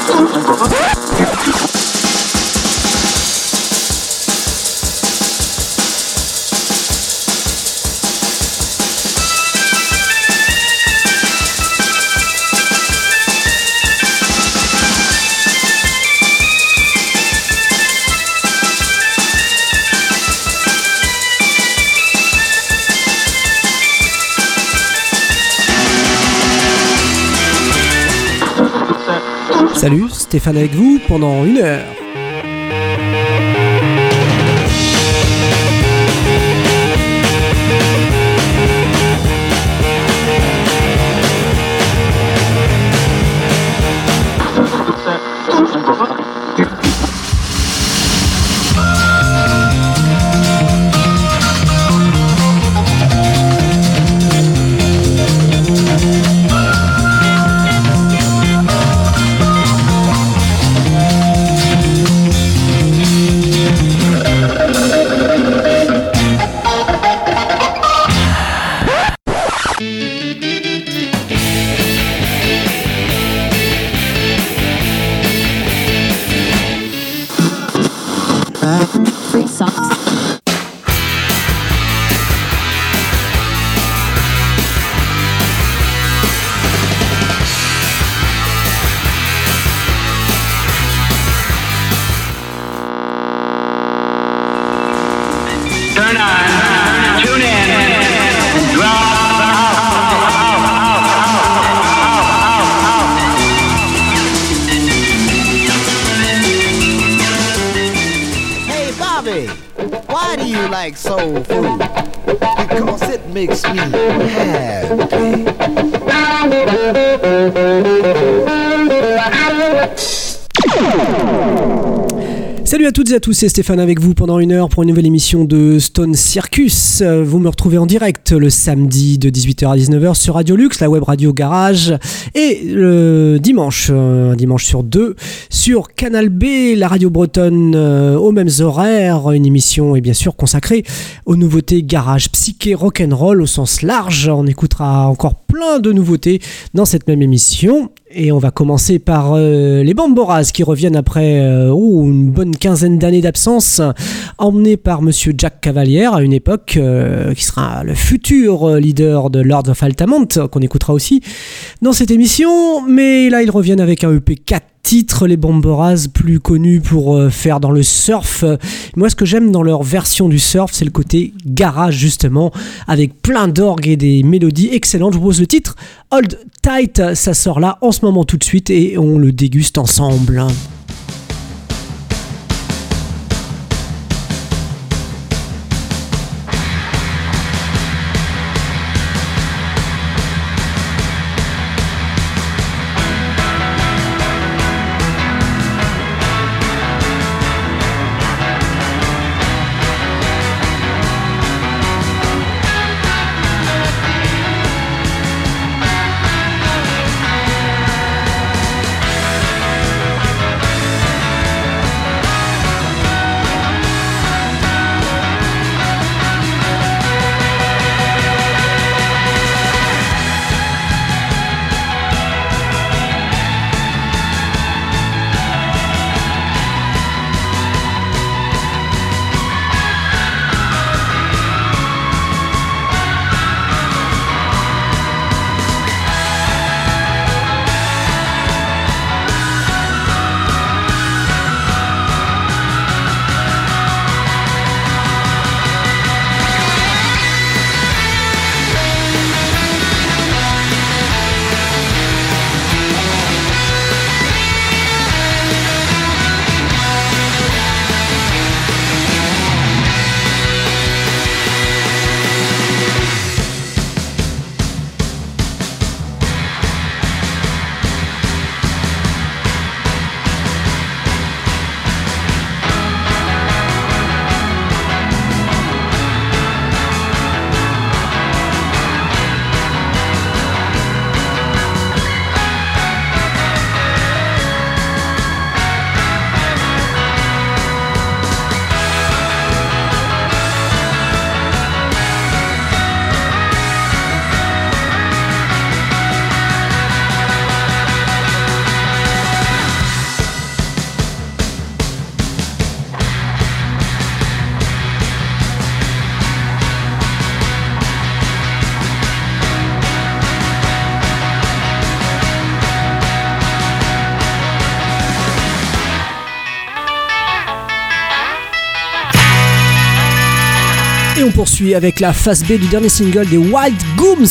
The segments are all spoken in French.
Salut, Stéphane avec vous pendant 1 heure. Soul food because it makes me happy. Salut à toutes et à tous, c'est Stéphane avec vous pendant 1 heure pour une nouvelle émission de Stone Circus. Vous me retrouvez en direct le samedi de 18h à 19h sur Radio Luxe, la web radio Garage, et le dimanche, un dimanche sur 2, sur Canal B, la radio bretonne aux mêmes horaires, une émission est bien sûr consacrée aux nouveautés garage, psyché, rock'n'roll au sens large. On écoutera encore plein de nouveautés dans cette même émission. Et on va commencer par les Bamboras qui reviennent après une bonne quinzaine d'années d'absence, emmenés par monsieur Jack Cavalier à une époque qui sera le futur leader de Lords of Altamont, qu'on écoutera aussi dans cette émission. Mais là, ils reviennent avec un EP 4 titres, les Bamboras, plus connus pour faire dans le surf. Moi, ce que j'aime dans leur version du surf, c'est le côté garage, justement, avec plein d'orgues et des mélodies excellentes. Je vous propose le titre Hold Tight, ça sort là en ce moment tout de suite et on le déguste ensemble. Et on poursuit avec la face B du dernier single des Wild Gooms.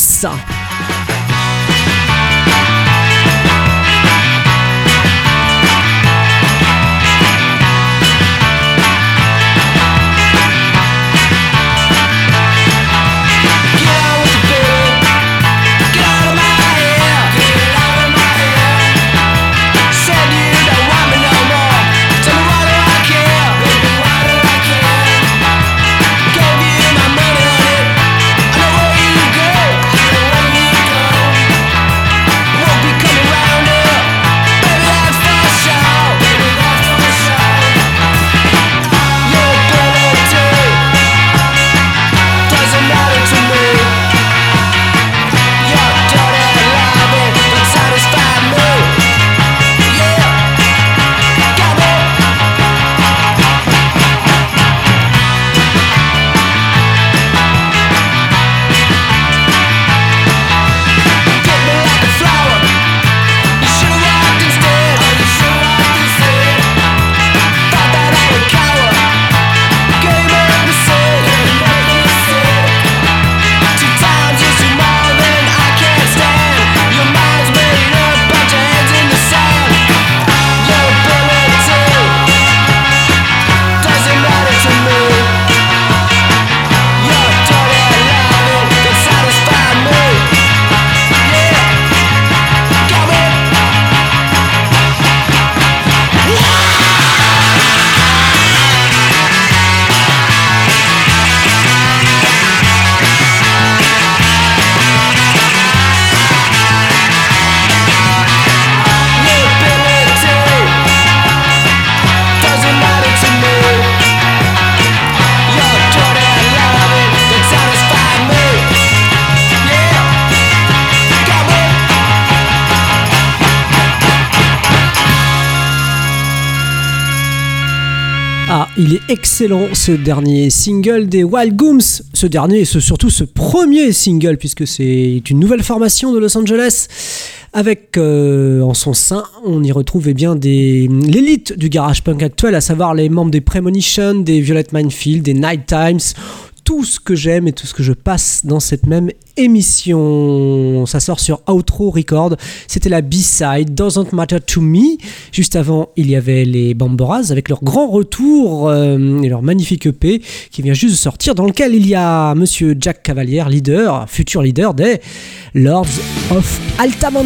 Il est excellent ce dernier single des Wild Gooms. Ce dernier et surtout ce premier single, puisque c'est une nouvelle formation de Los Angeles. Avec en son sein, on y retrouve bien l'élite du garage punk actuel, à savoir les membres des Premonition, des Violet Minefield, des Night Times. Tout ce que j'aime et tout ce que je passe dans cette même émission. Ça sort sur Outro Record. C'était la B-side, Doesn't Matter to Me. Juste avant, il y avait les Bamboras avec leur grand retour et leur magnifique EP qui vient juste de sortir, dans lequel il y a monsieur Jack Cavalier, futur leader des Lords of Altamont.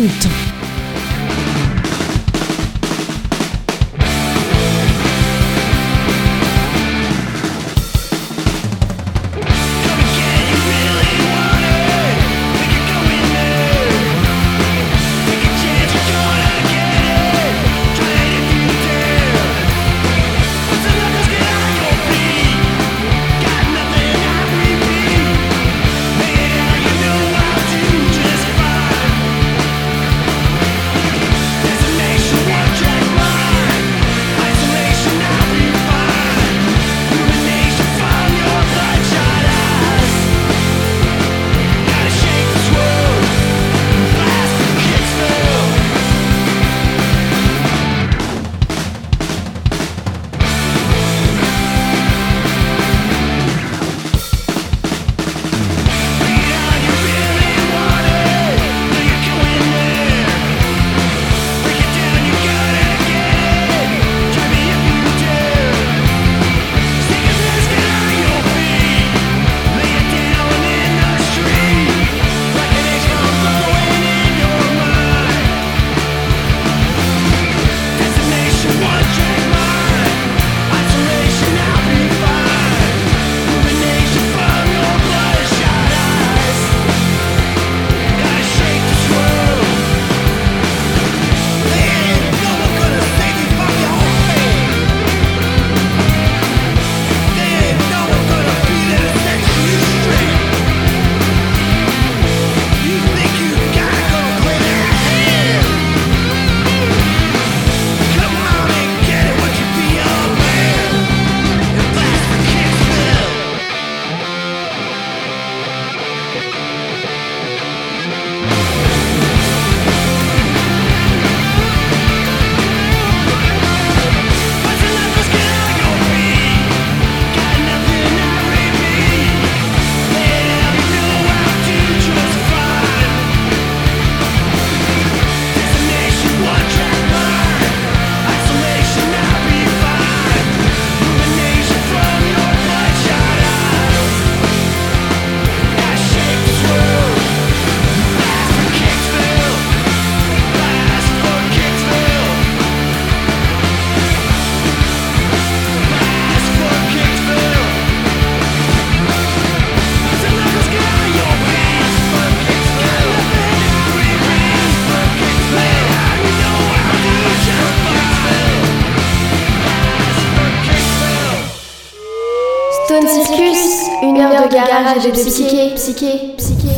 Une heure de garage et de psyché.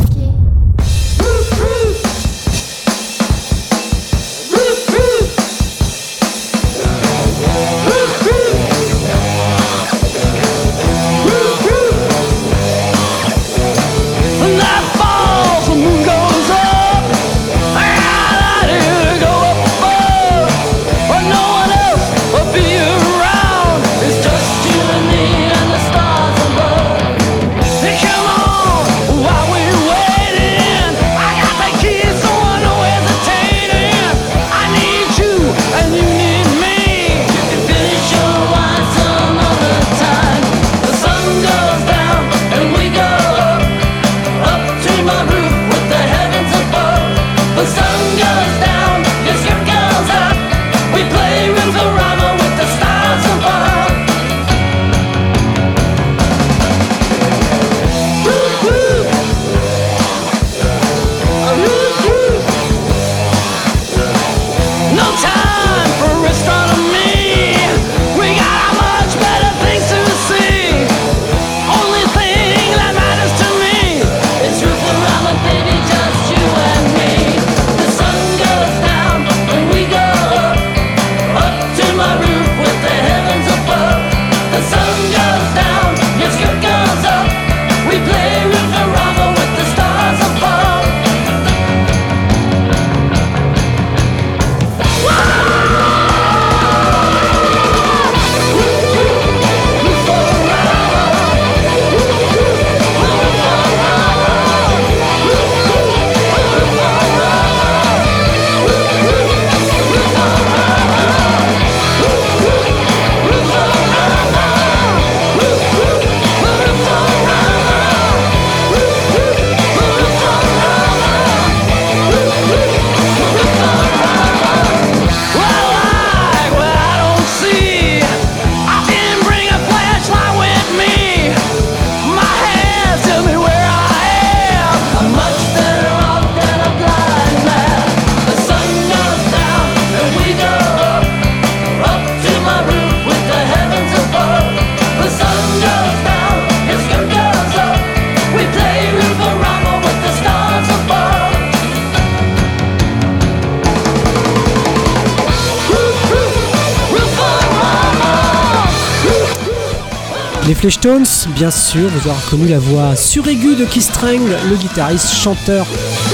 Les Fleshtones, bien sûr, vous aurez reconnu la voix suraiguë de Keith Strang, le guitariste chanteur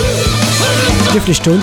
des Fleshtones.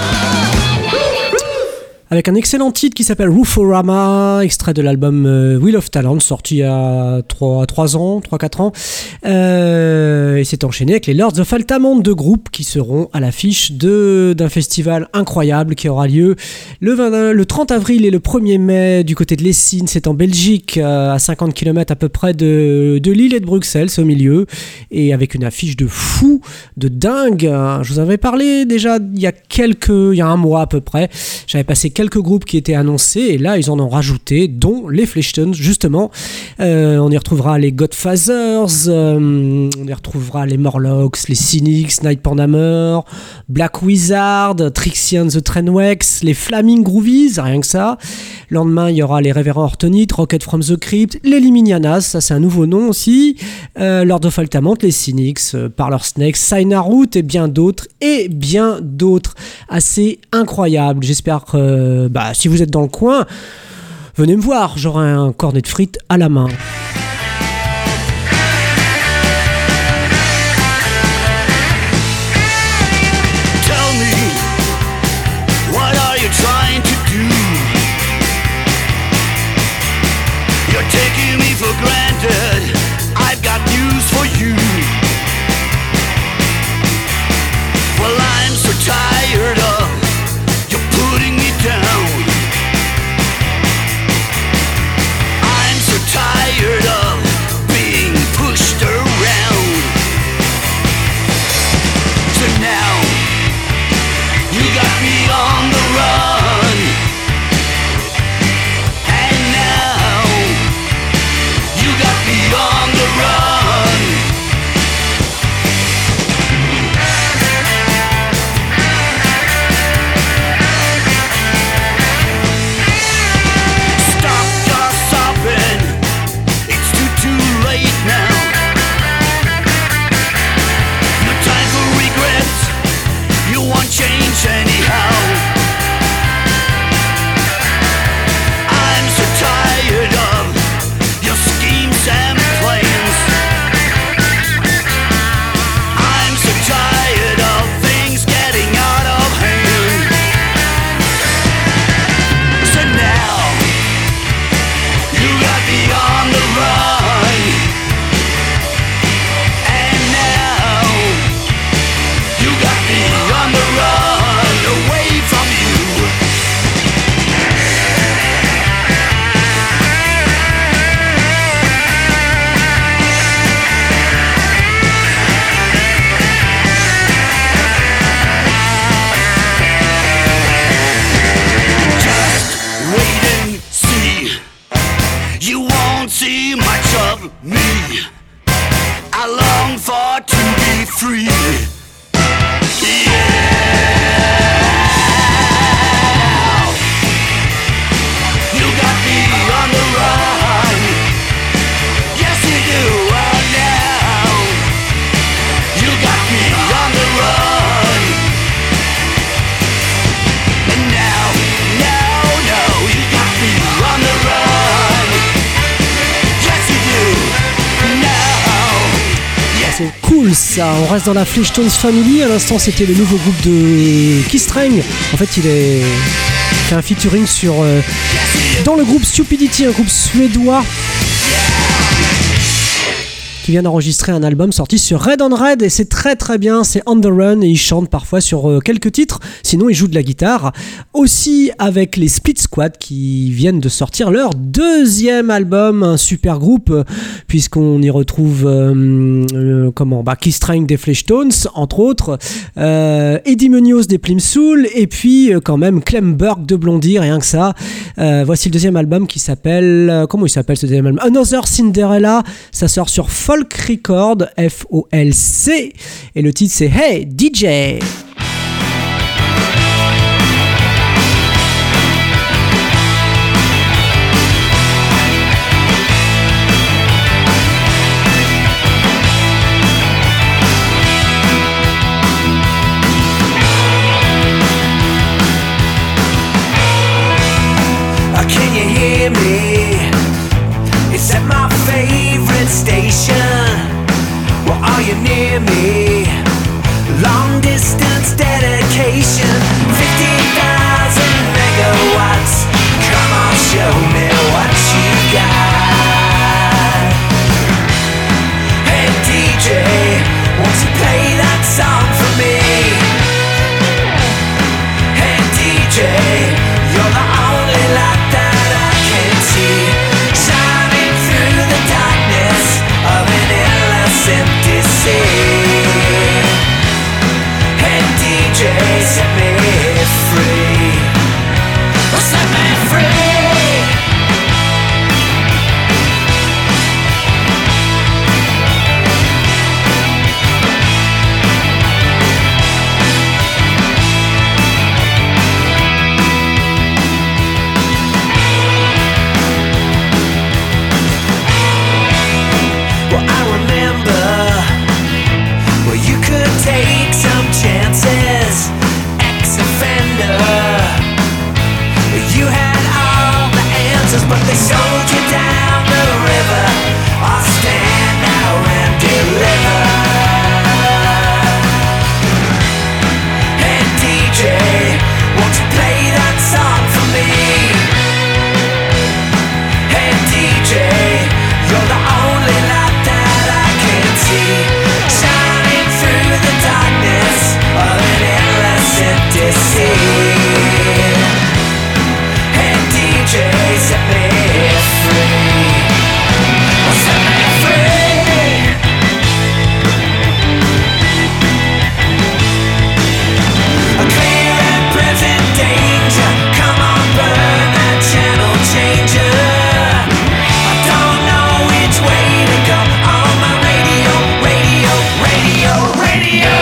Avec un excellent titre qui s'appelle Rooforama, extrait de l'album Wheel of Talent, sorti il y a 3-4 ans. Et c'est enchaîné avec les Lords of Altamont, deux groupes qui seront à l'affiche d'un festival incroyable qui aura lieu le 30 avril et le 1er mai du côté de Lessines, c'est en Belgique, à 50 km à peu près de Lille et de Bruxelles, c'est au milieu, et avec une affiche de fou, de dingue. Je vous en avais parlé déjà il y a un mois à peu près, j'avais passé quelques groupes qui étaient annoncés et là ils en ont rajouté, dont les Fleshtones justement. On y retrouvera les Godfathers, on y retrouvera les Morlocks, les Cynics, Night Pandamer, Black Wizard, Trixie and the Trainwrecks, les Flaming Groovies, rien que ça. Le lendemain il y aura les Révérends Ortonite, Rocket from the Crypt, les Liminianas, ça c'est un nouveau nom aussi, Lord of Altamont, les Cynics, Parlor Snakes, Sign Root et bien d'autres assez incroyables. J'espère que si vous êtes dans le coin, venez me voir, j'aurai un cornet de frites à la main. Tell me, what are you trying to do? You're taking me for granted, I've got news for you. Well, I'm so tired of putting me down. I'm so tired of Fools. On reste dans la Fleshtones Family. À l'instant, c'était le nouveau groupe de Key Strang. En fait, il fait un featuring dans le groupe Stupidity, un groupe suédois qui vient d'enregistrer un album sorti sur Red on Red, et c'est très très bien, c'est On The Run, et ils chantent parfois sur quelques titres, sinon ils jouent de la guitare. Aussi avec les Split Squad qui viennent de sortir leur deuxième album, un super groupe, puisqu'on y retrouve Key Strang des Fleshtones, entre autres, Eddie Munoz des Plimsoul, et puis quand même Clem Burke de Blondie, rien que ça. Voici le deuxième album qui s'appelle... comment il s'appelle ce deuxième album? Another Cinderella, ça sort sur Folk Record, F-O-L-C, et le titre c'est Hey DJ. Can you hear me? It's at my favorite station. Well, are you near me? Long distance dedication. 50,000 megawatts. Come on, show me what you got. Hey DJ, won't you play that song for me? Hey DJ, you're the only light that I can see, shining through the darkness of an endless empty sea. Hey DJ, set me free. Oh, set me free. Take some chances, ex-offender. You had all the answers, but they sold you down the river. I'll stand now and deliver. Hey DJ, won't you play that song for me? Hey DJ, you're the only light that I can see, through the darkness of an endless empty sea. Hey DJ, set me free. Oh, set me free. A clear and present danger. Come on, burn that channel changer. I don't know which way to go on my radio, radio, radio, radio.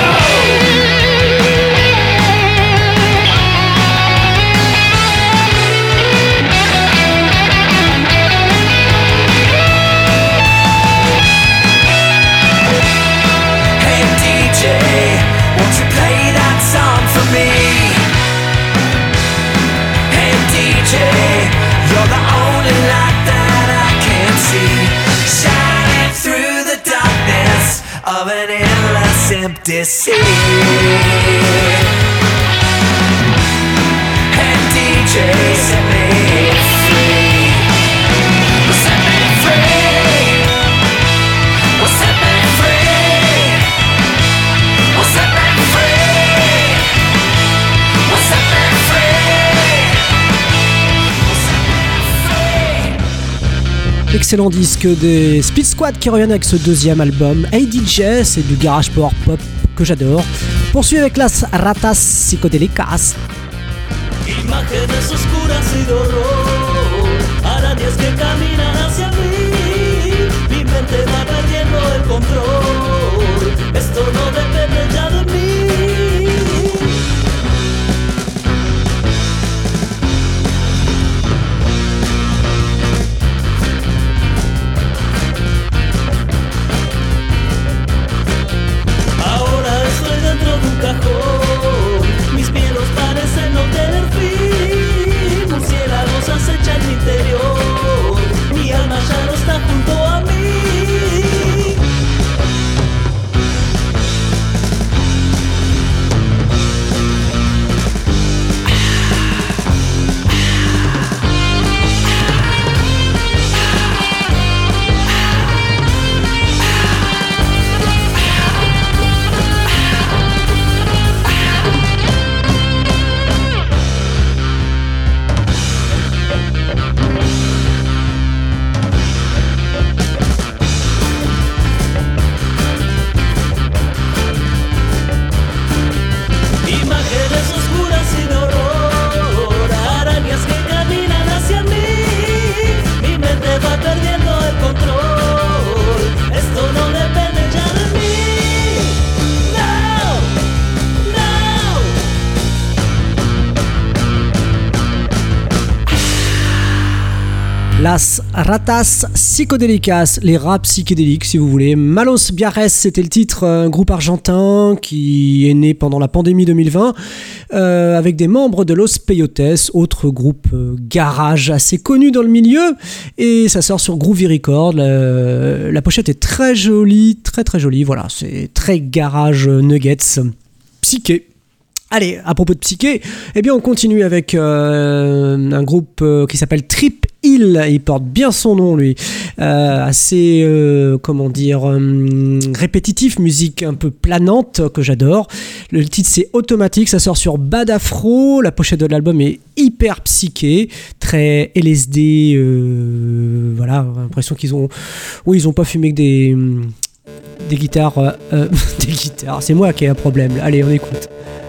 Hey DJ, won't you play that song for me? Hey DJ, you're the only light that I can see, shining through the darkness of an endless empty sea. Hey DJ, set me free. Set me free. Set me free. Set me free. Set me free. Excellent disque des Split Squad qui reviennent avec ce deuxième album. Hey DJ, c'est du garage power pop que j'adore. Poursuis avec Las Ratas Psicodélicas. Imágenes oscuras y de horror, arañas que caminan hacia mí. Mi mente va perdiendo el control. Esto no depende ya de mí. Ahora estoy dentro de un cajón. Mis miedos parecen no tener fin. Las Ratas Psicodélicas, les rats psychédéliques si vous voulez. Malos Biares, c'était le titre, un groupe argentin qui est né pendant la pandémie 2020 avec des membres de Los Peyotes, autre groupe garage assez connu dans le milieu, et ça sort sur Groovy Records. La pochette est très jolie, très très jolie, voilà, c'est très garage nuggets, psyché. Allez, à propos de psyché, eh bien on continue avec un groupe qui s'appelle Trip Hill, il porte bien son nom lui, assez répétitif, musique un peu planante que j'adore. Le titre c'est Automatique, ça sort sur Bad Afro, la pochette de l'album est hyper psyché, très LSD, voilà, l'impression qu'ils ont pas fumé que des guitares, des guitares, c'est moi qui ai un problème, allez on écoute.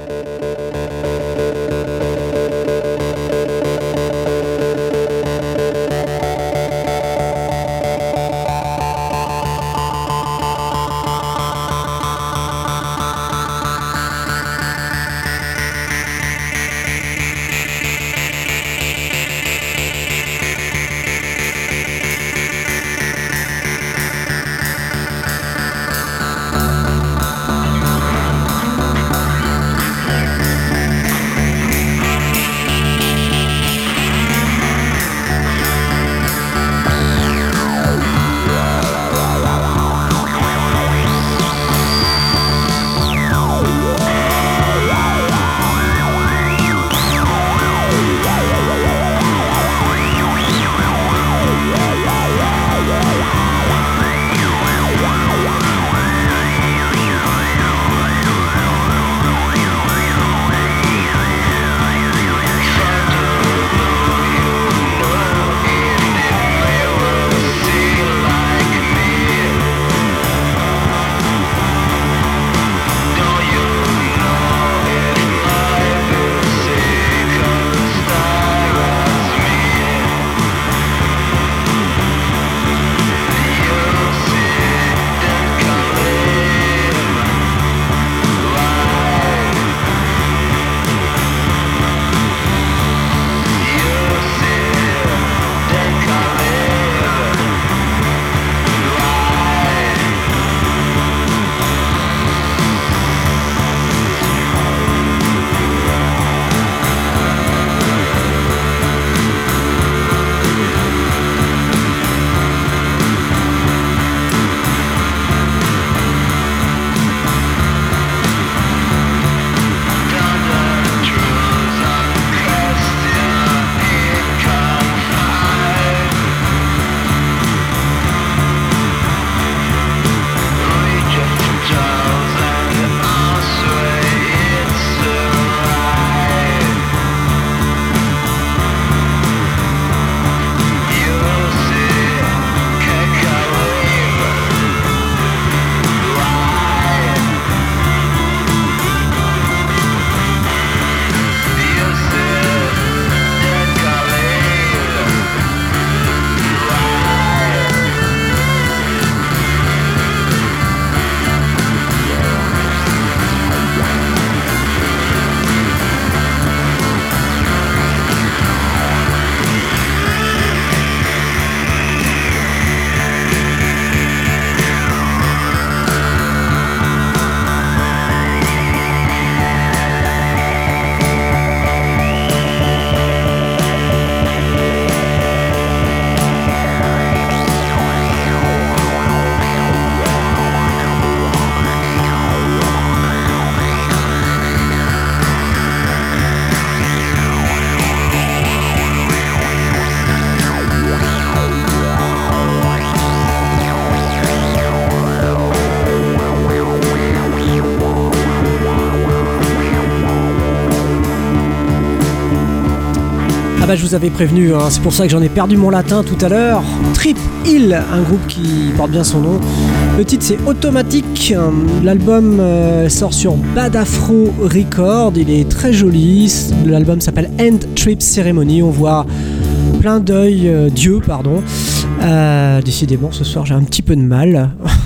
Je vous avais prévenu, hein, c'est pour ça que j'en ai perdu mon latin tout à l'heure. Trip Hill, un groupe qui porte bien son nom. Le titre c'est Automatique. L'album sort sur Bad Afro Records. Il est très joli. L'album s'appelle End Trip Ceremony. On voit plein d'yeux, pardon. Décidément, ce soir j'ai un petit peu de mal.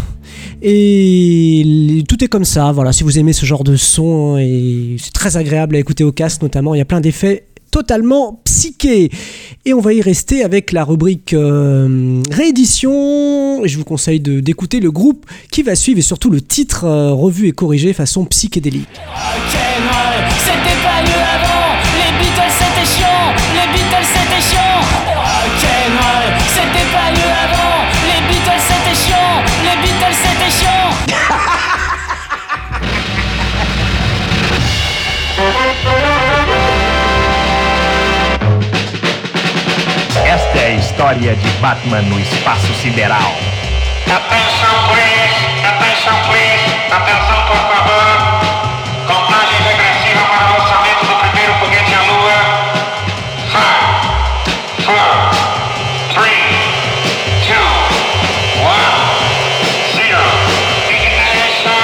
Et tout est comme ça. Voilà, si vous aimez ce genre de son, et c'est très agréable à écouter au casque notamment. Il y a plein d'effets totalement psyché. Et on va y rester avec la rubrique réédition. Et je vous conseille d'écouter le groupe qui va suivre et surtout le titre revu et corrigé façon psychédélique. Rock'n'roll, c'était pas mieux avant. Les Beatles c'était chiant, les Beatles c'était chiant. Rock'n'roll, c'était pas mieux avant. Les Beatles c'était chiant, les Beatles c'était chiant. Esta é a história de Batman no espaço sideral. Atenção, please, atenção, por favor. Contagem regressiva para o lançamento do primeiro foguete à Lua. 5, 4, 3, 2, 1, 0. Ignition!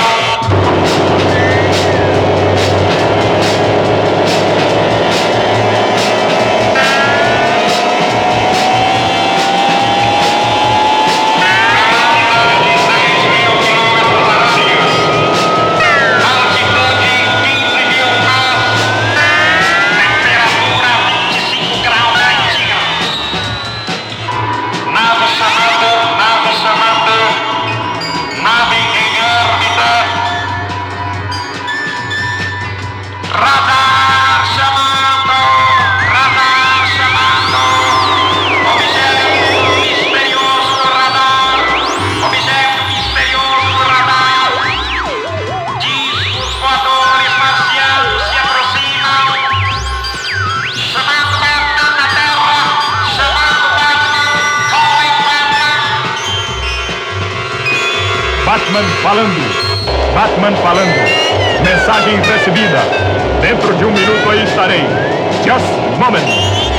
Batman falando. Mensagem recebida. Dentro de 1 minuto aí estarei. Just a moment.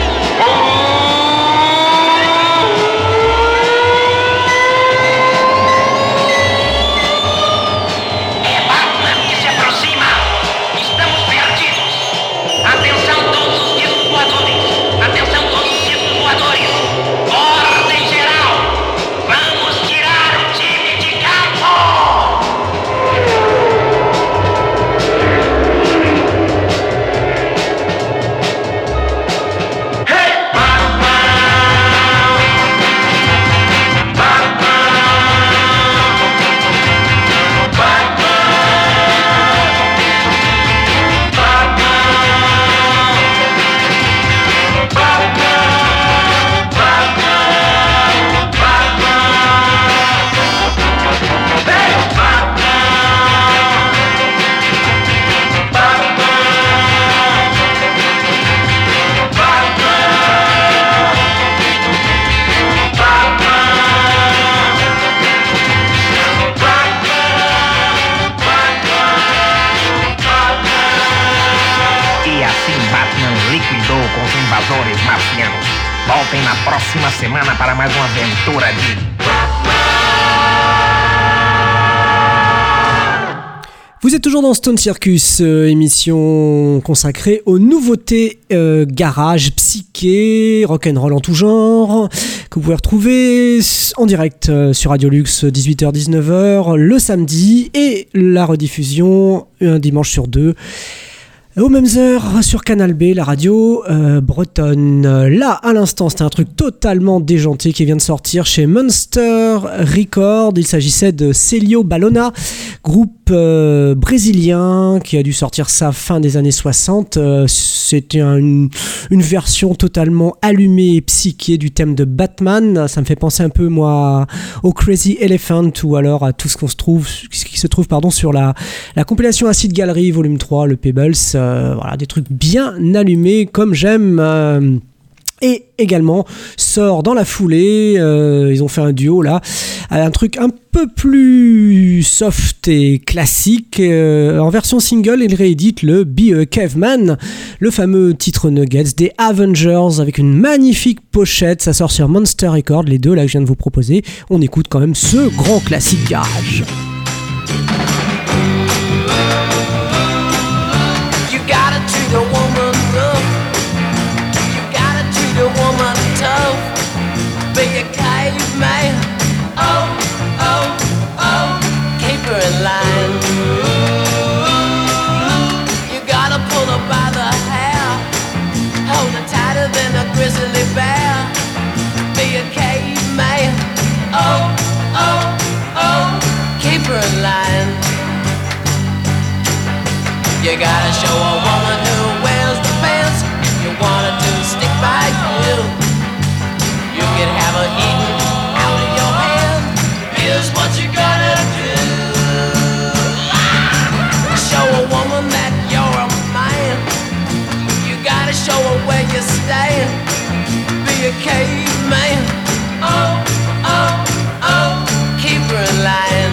Voltem na próxima semana para mais uma aventura de... Vous êtes toujours dans Stone Circus, émission consacrée aux nouveautés garage, psyché, rock'n'roll en tout genre, que vous pouvez retrouver en direct sur Radio Luxe 18h-19h le samedi et la rediffusion un dimanche sur 2. Aux mêmes heures sur Canal B, la radio bretonne. Là, à l'instant, c'était un truc totalement déjanté qui vient de sortir chez Monster Records. Il s'agissait de Celio Ballona, groupe brésilien qui a dû sortir ça fin des années 60. C'était une version totalement allumée et psyché du thème de Batman. Ça me fait penser un peu, moi, au Crazy Elephant ou alors à tout ce qui se trouve sur la compilation Acid Gallery volume 3, le Pebbles. Voilà, des trucs bien allumés comme j'aime. Et également sort dans la foulée, ils ont fait un duo là, un truc un peu plus soft et classique. En version single, ils rééditent le Be a Caveman, le fameux titre Nuggets des Avengers avec une magnifique pochette. Ça sort sur Monster Records, les deux là que je viens de vous proposer. On écoute quand même ce grand classique garage. The woman rough, you gotta treat a woman tough. Be a caveman, oh, oh, oh, keep her in line. You gotta pull her by the hair, hold her tighter than a grip. grizzly bear, be a caveman. Oh, oh, oh, keep her in line. You gotta show a woman who wears the pants if you want her to stick by you. You can have her eaten out of your hand. Here's what you gotta do. Show a woman that you're a man. You gotta show her where you stand. Be a caveman. Oh, oh, oh, keep her in line.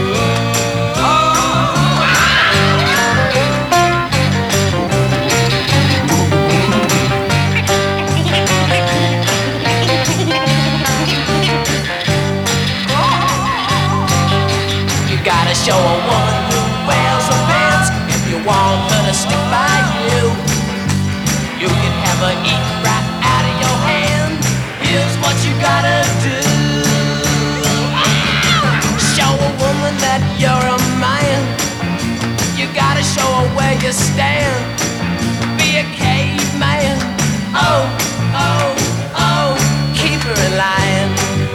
Show a woman who wears her pants if you want her to stick by you. You can have her eat right out of your hand. Here's what you gotta do. Show a woman that you're a man. You gotta show her where you stand. Be a caveman. Oh, oh, oh, keep her in line.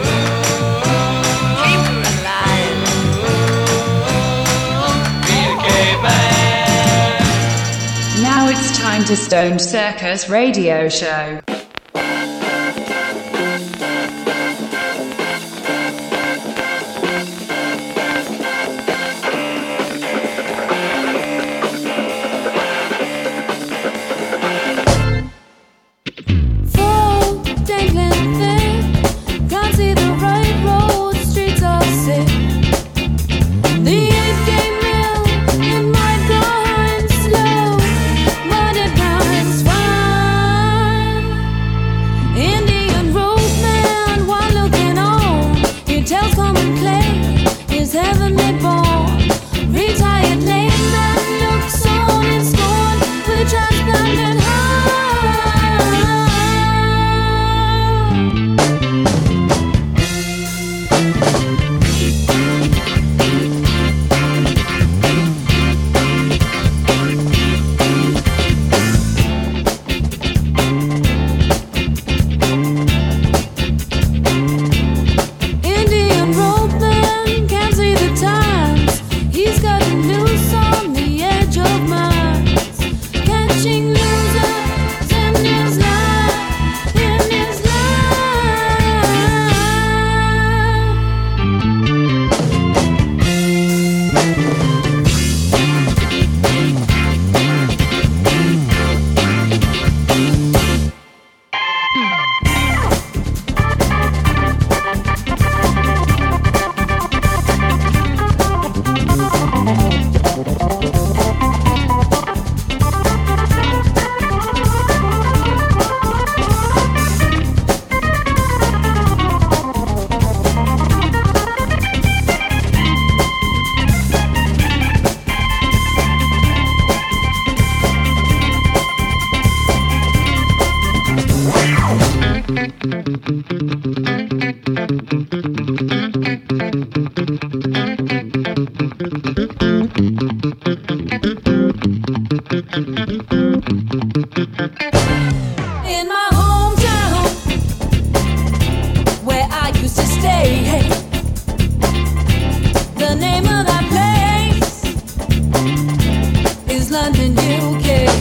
Now it's time to Stone Circus Radio Show.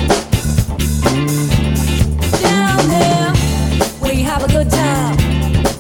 Down there, we have a good time.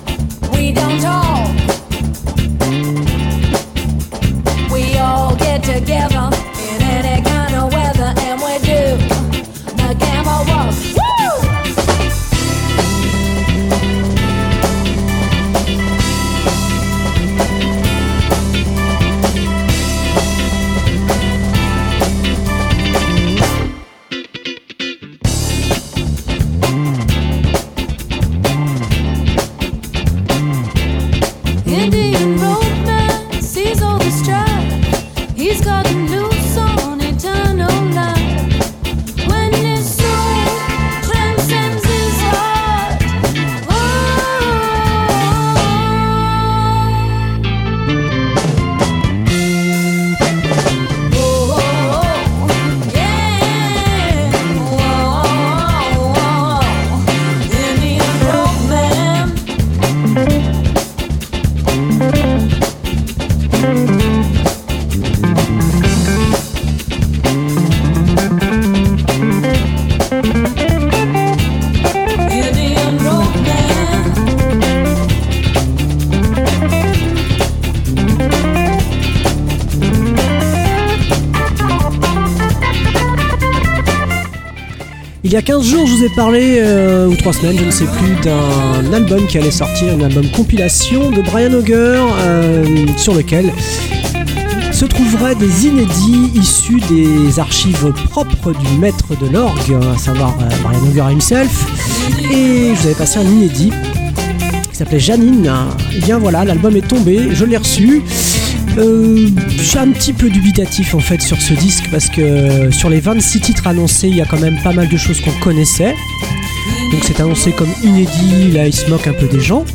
Il y a 15 jours, je vous ai parlé, ou 3 semaines, je ne sais plus, d'un album qui allait sortir, un album compilation de Brian Auger, sur lequel se trouveraient des inédits issus des archives propres du maître de l'orgue, à savoir Brian Auger himself. Et je vous avais passé un inédit qui s'appelait Janine. Et bien voilà, l'album est tombé, je l'ai reçu. Je suis un petit peu dubitatif en fait sur ce disque parce que sur les 26 titres annoncés, il y a quand même pas mal de choses qu'on connaissait. Donc c'est annoncé comme inédit, là il se moque un peu des gens.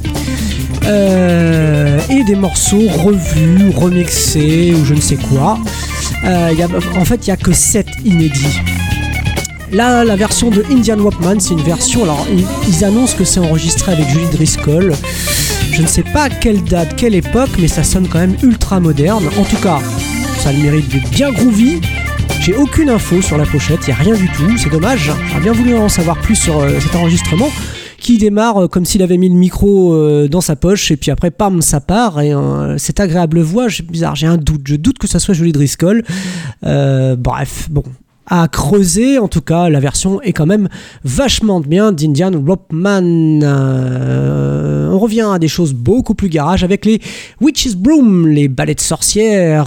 Et des morceaux revus, remixés ou je ne sais quoi. En fait, il n'y a que 7 inédits. Là, la version de Indian Walkman, c'est une version. Alors, ils annoncent que c'est enregistré avec Julie Driscoll. Je ne sais pas quelle date, quelle époque, mais ça sonne quand même ultra moderne. En tout cas, ça a le mérite d'être bien groovy. J'ai aucune info sur la pochette, il n'y a rien du tout, c'est dommage. J'aurais bien voulu en savoir plus sur cet enregistrement qui démarre comme s'il avait mis le micro dans sa poche et puis après, pam, ça part. Et cette agréable voix, bizarre, j'ai un doute. Je doute que ça soit Julie Driscoll. Bref, bon. À creuser, en tout cas, la version est quand même vachement bien d'Indian Walkman. On revient à des choses beaucoup plus garage avec les Witch's Broom, les balais de sorcières.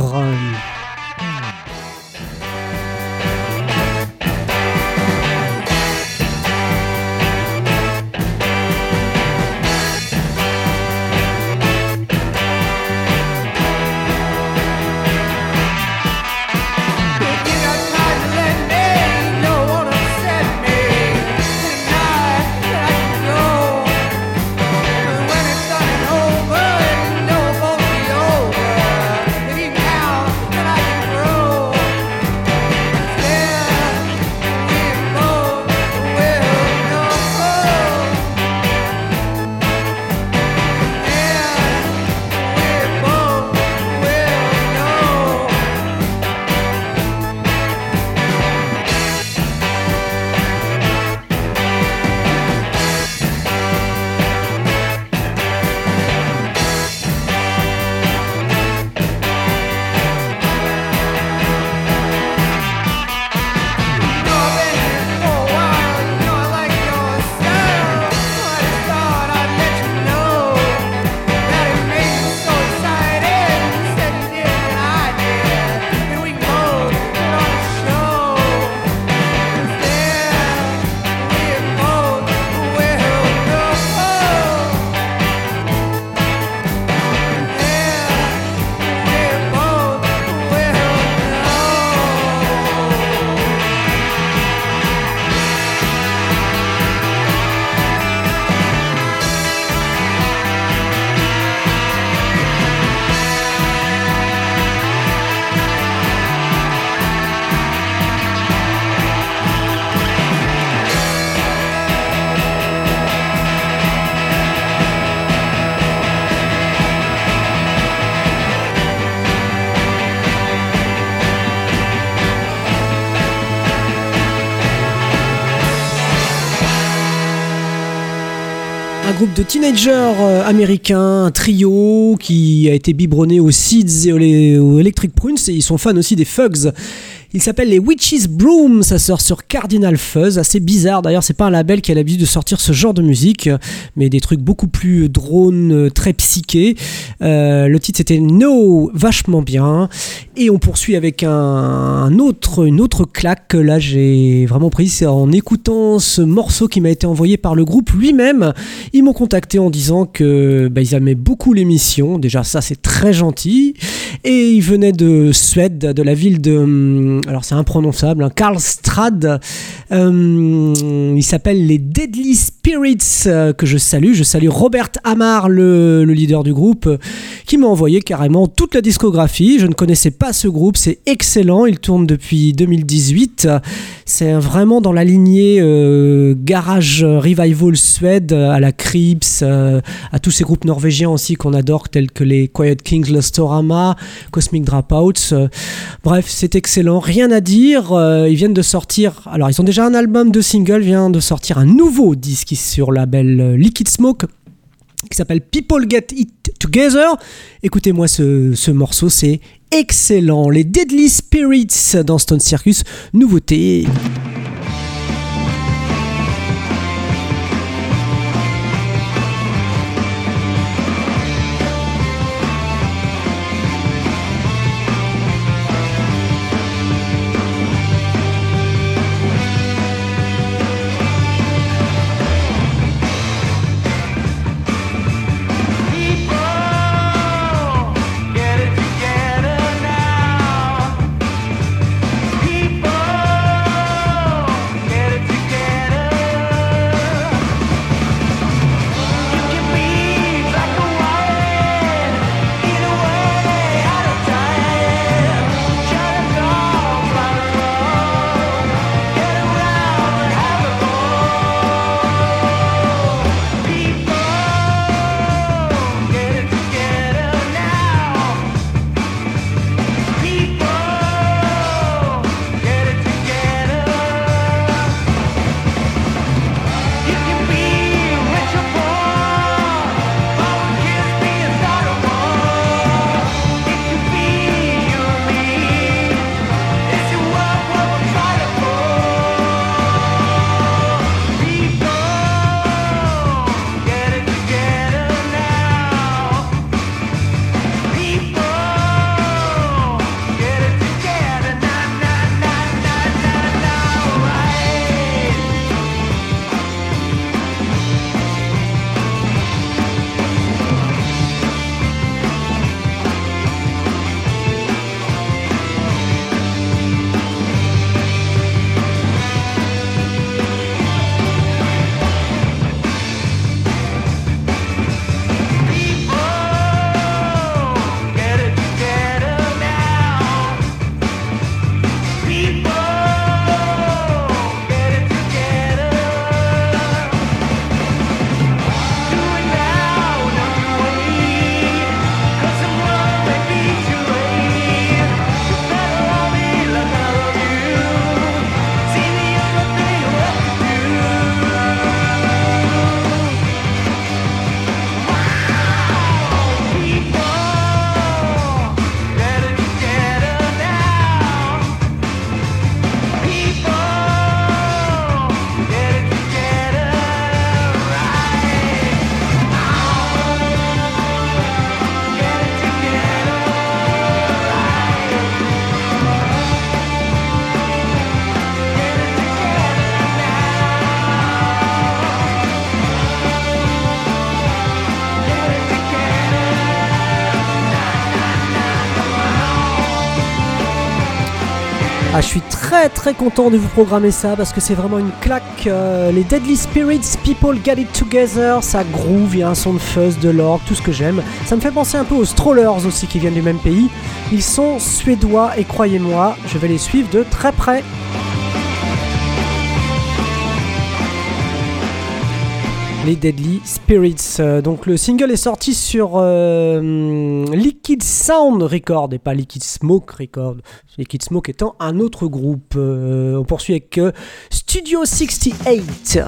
Groupe de teenagers américains, un trio qui a été biberonné aux Seeds et aux Electric Prunes, et ils sont fans aussi des Fugs. Il s'appelle les Witch's Broom, ça sort sur Cardinal Fuzz, assez bizarre d'ailleurs, c'est pas un label qui a l'habitude de sortir ce genre de musique, mais des trucs beaucoup plus drones, très psychés. Le titre c'était No, vachement bien, et on poursuit avec une autre claque que là j'ai vraiment pris, c'est en écoutant ce morceau qui m'a été envoyé par le groupe lui-même. Ils m'ont contacté en disant que ils aimaient beaucoup l'émission, déjà ça c'est très gentil, et ils venaient de Suède, de la ville de... alors c'est imprononçable, Karlstad. Il s'appelle les Deadly Spirits, que je salue Robert Hamar, le leader du groupe, qui m'a envoyé carrément toute la discographie. Je ne connaissais pas ce groupe, c'est excellent, il tourne depuis 2018, c'est vraiment dans la lignée garage revival Suède, à la Crips, à tous ces groupes norvégiens aussi qu'on adore, tels que les Quiet Kings, Lustorama, Cosmic Dropouts. Bref, c'est excellent, rien à dire. Ils viennent de sortir, alors ils ont déjà un album, 2 singles, vient de sortir un nouveau disque sur le label Liquid Smoke qui s'appelle People Get It Together. Écoutez-moi ce morceau, c'est excellent. Les Deadly Spirits dans Stone Circus, nouveauté. Ah, je suis très très content de vous programmer ça parce que c'est vraiment une claque. Les Deadly Spirits, People Get It Together, ça groove, il y a un son de fuzz, de l'orgue, tout ce que j'aime. Ça me fait penser un peu aux Strollers aussi qui viennent du même pays. Ils sont suédois et croyez-moi, je vais les suivre de très près. Les Deadly Spirits. Donc le single est sorti sur Liquid Sound Record et pas Liquid Smoke Record. Liquid Smoke étant un autre groupe. On poursuit avec Studio 68.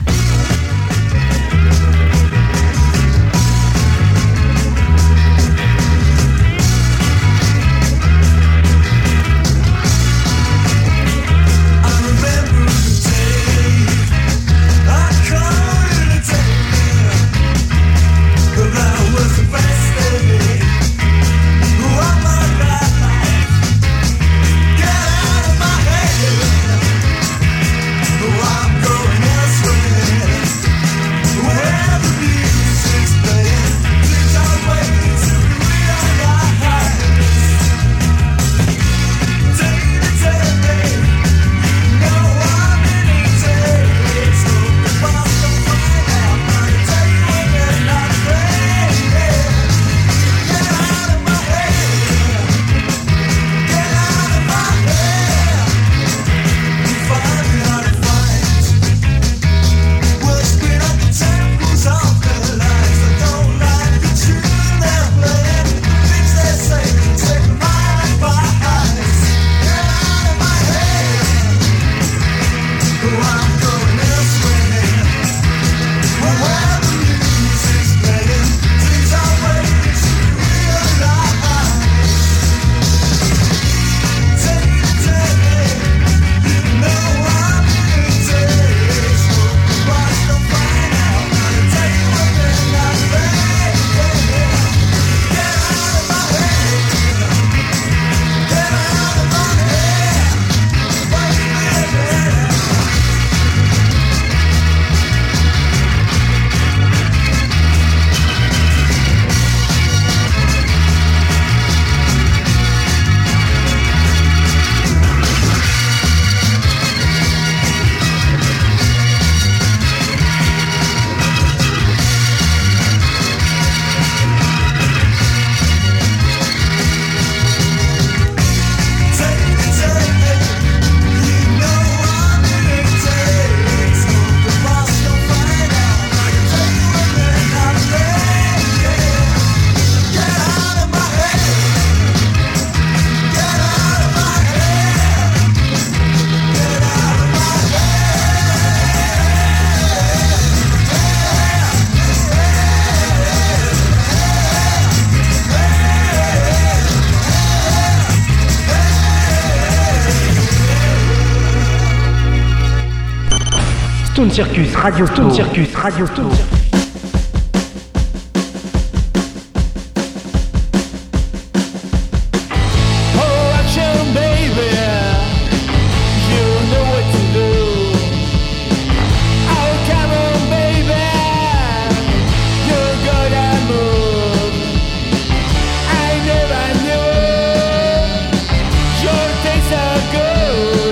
Stone Circus Radio Stone Circus Radio Stone Circus.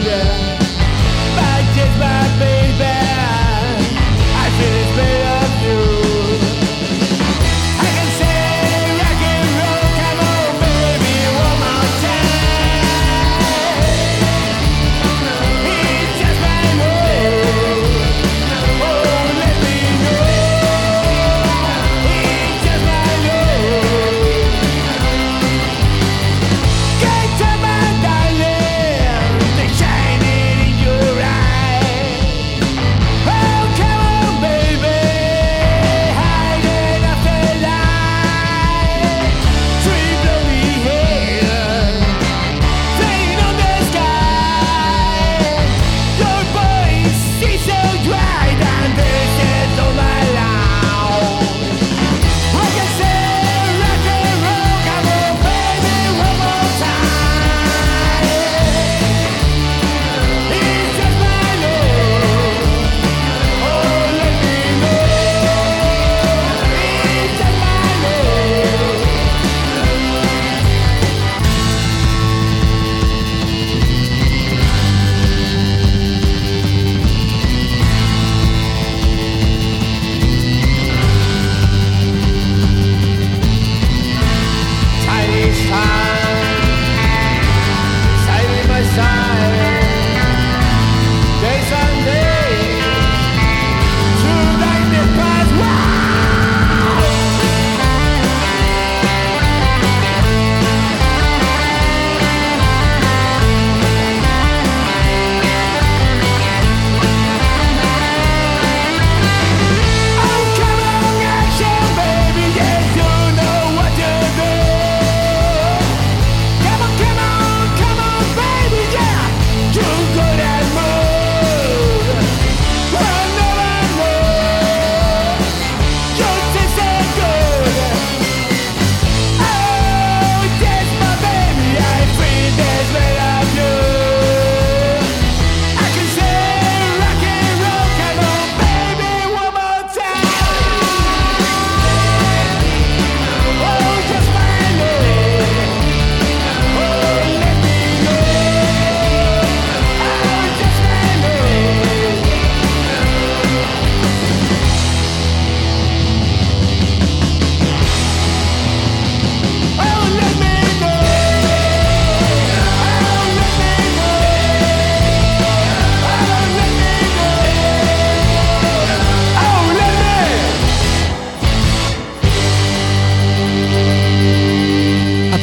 Baby, I feel it's better of you.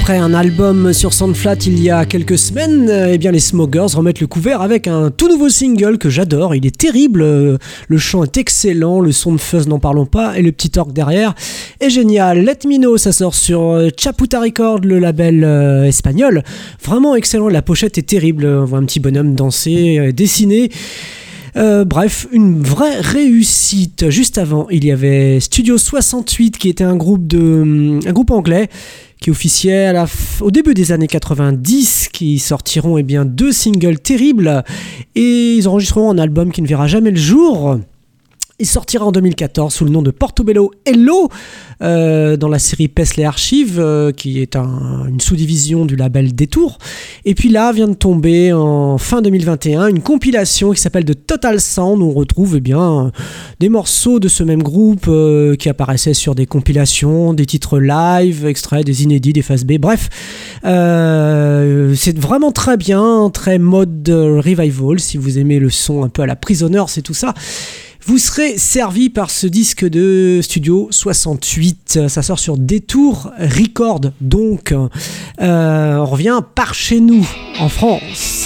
après un album sur Soundflat il y a quelques semaines, eh bien les Smokers remettent le couvert avec un tout nouveau single que j'adore. Il est terrible, le chant est excellent, le son de fuzz n'en parlons pas, et le petit orgue derrière est génial. Let Me Know, ça sort sur Chaputa Records, le label espagnol. Vraiment excellent, la pochette est terrible. On voit un petit bonhomme danser, dessiner. Bref, une vraie réussite. Juste avant, il y avait Studio 68 qui était un groupe anglais qui officiait au début des années 90, qui sortiront deux singles terribles et ils enregistreront un album qui ne verra jamais le jour. Il sortira en 2014 sous le nom de Portobello Hello dans la série Paisley Archive qui est une sous-division du label Détour. Et puis là vient de tomber en fin 2021 une compilation qui s'appelle The Total Sound où on retrouve des morceaux de ce même groupe qui apparaissaient sur des compilations, des titres live, extraits, des inédits, des phases B. Bref, c'est vraiment très bien, très mode revival. Si vous aimez le son un peu à la Prisoner, c'est tout ça. Vous serez servi par ce disque de Studio 68. Ça sort sur Détour Records. Donc, on revient par chez nous, en France.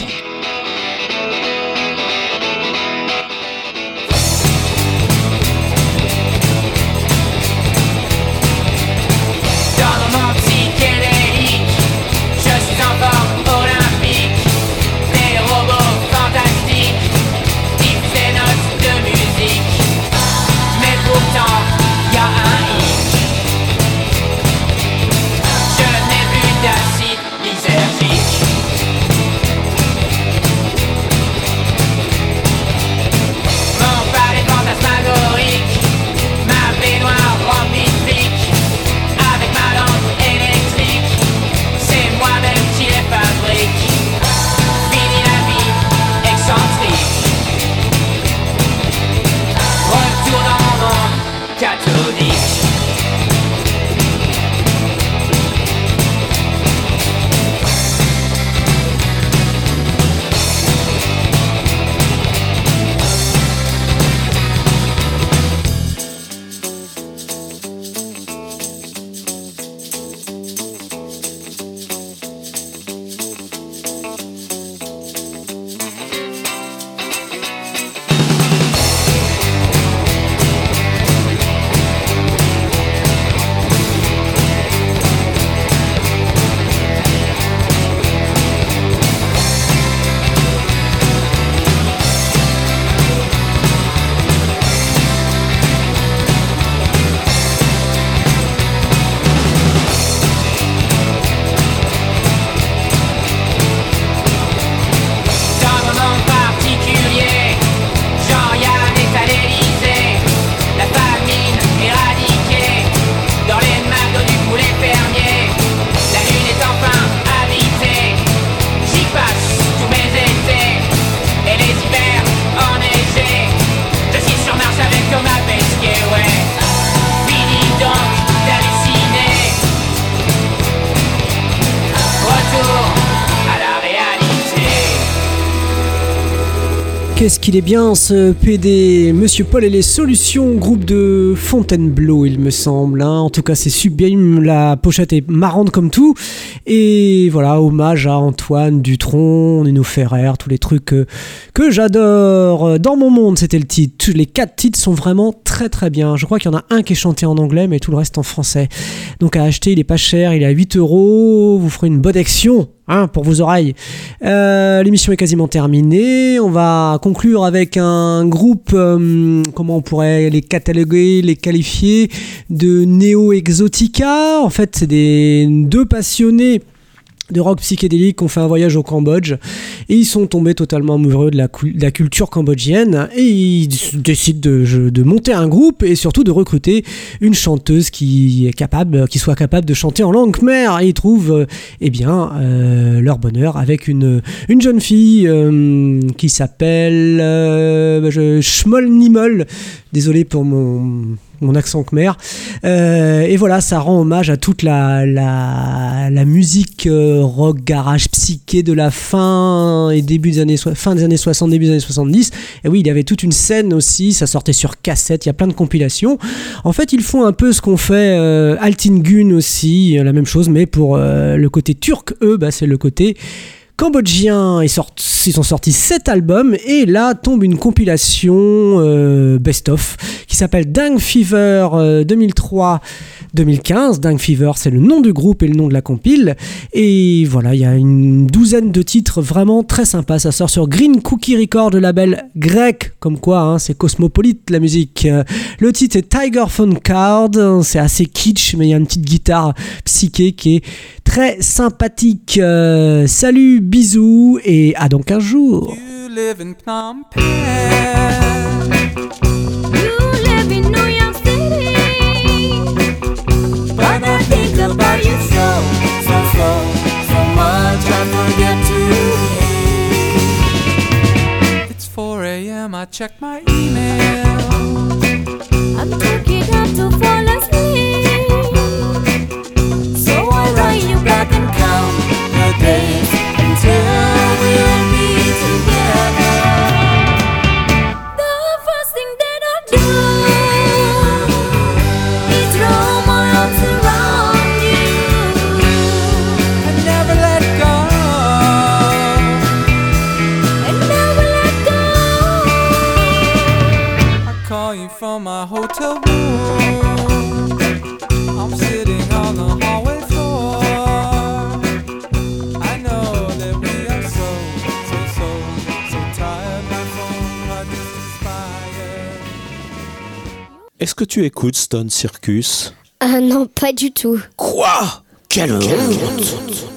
Qu'est-ce qu'il est bien ce PD, Monsieur Paul et les Solutions, groupe de Fontainebleau il me semble, hein. En tout cas c'est sublime, la pochette est marrante comme tout, et voilà, hommage à Antoine Dutronc, Nino Ferrer, tous les trucs que j'adore. Dans mon monde c'était le titre, les 4 titres sont vraiment très très bien, je crois qu'il y en a un qui est chanté en anglais mais tout le reste en français, donc à acheter, il est pas cher, il est à 8€, vous ferez une bonne action pour vos oreilles. L'émission est quasiment terminée. On va conclure avec un groupe, comment on pourrait les cataloguer, les qualifier, de néo-exotica. En fait, c'est deux passionnés de rock psychédélique ont fait un voyage au Cambodge et ils sont tombés totalement amoureux de la culture cambodgienne et ils décident de monter un groupe et surtout de recruter une chanteuse qui soit capable de chanter en langue khmer, et ils trouvent leur bonheur avec une jeune fille qui s'appelle Shmol Nimol. Désolé pour mon accent khmer. Et voilà, ça rend hommage à toute la musique rock, garage, psyché de la fin des années 60, début des années 70. Et oui, il y avait toute une scène aussi, ça sortait sur cassette, il y a plein de compilations. En fait, ils font un peu ce qu'on fait Altin Gun aussi, la même chose, mais pour le côté turc, eux, c'est le côté cambodgien. Ils ont sorti 7 albums et là tombe une compilation best-of qui s'appelle Dang Fever 2003-2015. Dang Fever, c'est le nom du groupe et le nom de la compile. Et voilà, il y a une douzaine de titres vraiment très sympas. Ça sort sur Green Cookie Record, le label grec, comme quoi c'est cosmopolite la musique. Le titre est Tiger Phone Card. C'est assez kitsch, mais il y a une petite guitare psyché qui est très sympathique. Salut, bisous et à dans 15 jours. You live in Phnom Penh. You live in New York City. But I think about you so much I forget to eat. It's 4 a.m. I check my email. I'm taking up to fall asleep. So I write you back and count the days until we'll be together. The first thing that I do is throw my arms around you and never let go. and never let go. I call you from my hotel room. I'm sitting on the hallway floor. I know that we are so tired. My phone heart is inspired. Est-ce que tu écoutes Stone Circus? Ah non, pas du tout. Quoi? Quelle honte!